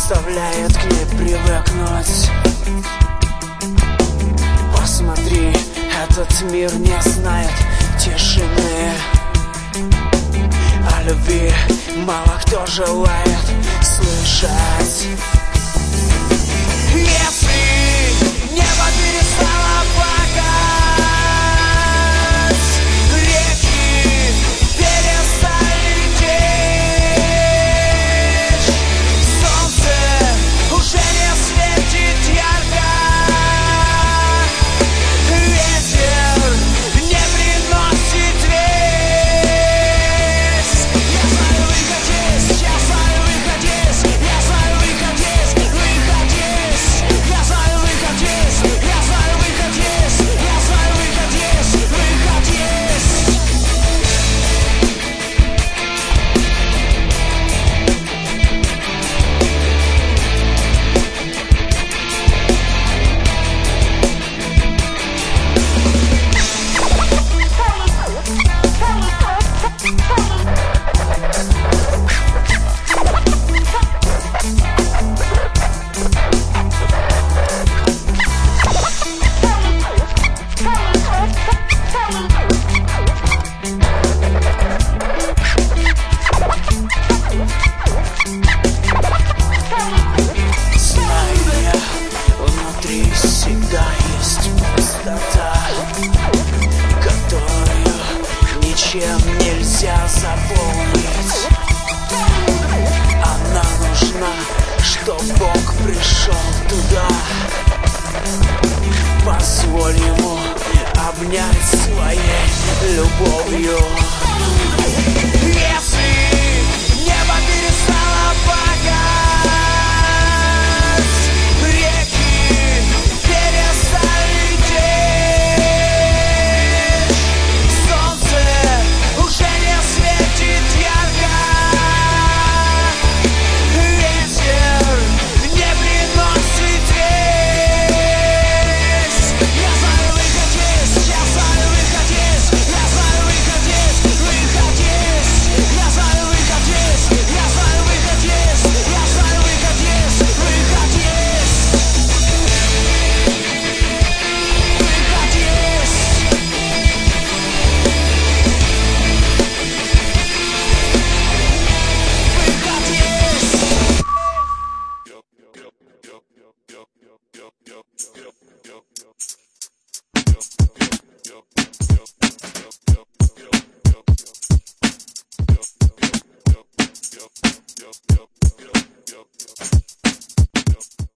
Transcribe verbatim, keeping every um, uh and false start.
заставляет к ней привыкнуть. Посмотри, этот мир не знает тишины. О любви мало кто желает слышать. Если небо перестало плакать, реки перестали течь, солнце уже не светит ярко, ветер не приносит весть. Я знаю выход есть, я знаю выход есть, я знаю выход есть, выход есть. Я знаю выход есть, я знаю выход есть, я знаю выход есть, выход есть. Знаю я, внутри всегда есть пустота, которую ничем нельзя заполнить. Она нужна, чтоб Бог пришел туда. Позволь ему обнять своей любовью.